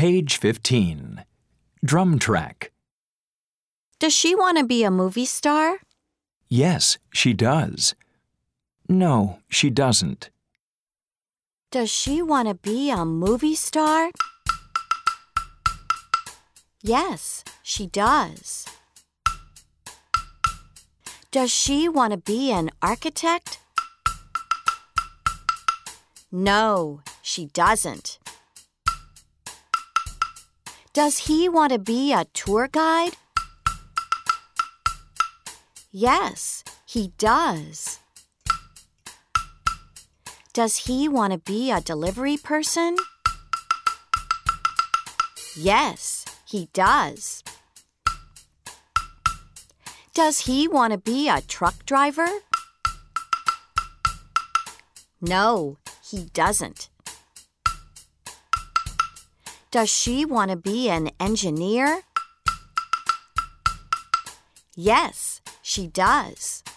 Page 15. Drum track. Does she want to be a movie star? Yes, she does. No, she doesn't. Does she want to be a movie star? Yes, she does. Does she want to be an architect? No, she doesn't. Does he want to be a tour guide? Yes, he does. Does he want to be a delivery person? Yes, he does. Does he want to be a truck driver? No, he doesn't. Does she want to be an engineer? Yes, she does.